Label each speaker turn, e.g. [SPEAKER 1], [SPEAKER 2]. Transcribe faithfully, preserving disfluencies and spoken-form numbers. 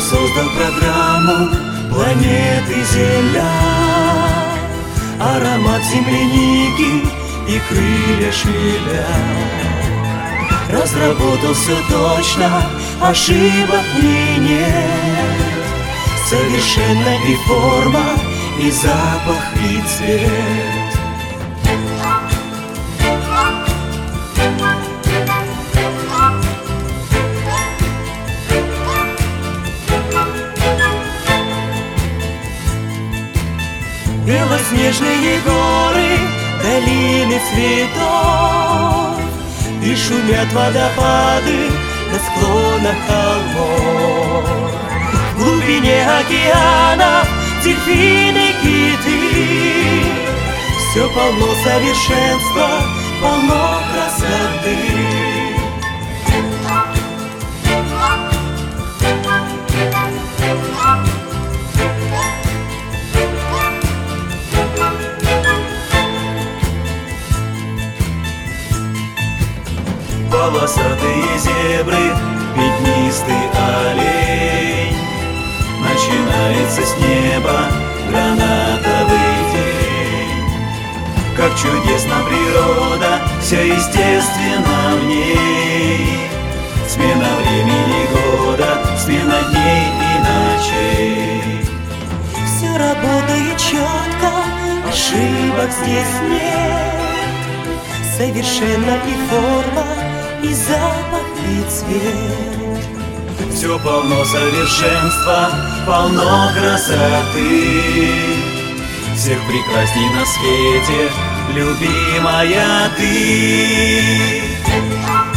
[SPEAKER 1] создал программу планеты Земля. Аромат земляники и крылья шевеля. Разработал все точно, ошибок в ней нет. Совершенна и форма, и запах, и цвет. Белоснежные горы, долины цветов, и шумят водопады на склонах холмов. В глубине океана дельфины, киты. Все полно совершенства, полно красоты. Полосатые зебры, пятнистый олень. Начинается с неба гранатовый день. Как чудесна природа, все естественно в ней. Смена времени года, смена дней и ночей. Все работает четко, ошибок здесь нет. Совершенно и форма, и запах, и цвет. Все полно совершенства, полно красоты. Всех прекрасней на свете, любимая ты.